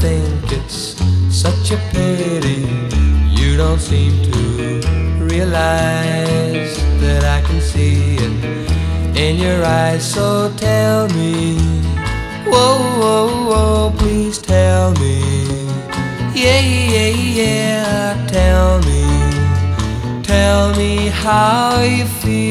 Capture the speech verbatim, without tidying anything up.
think it's such a pity you don't seem to realize that I can see it in your eyes. So tell me, whoa, whoa, whoa, please tell me, yeah, yeah, yeah, tell me, tell me how you feel.